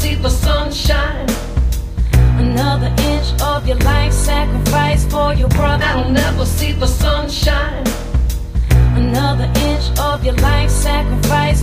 see the sunshine. Another inch of your life sacrifice for your brother. I'll never see the sunshine. Another inch of your life sacrifice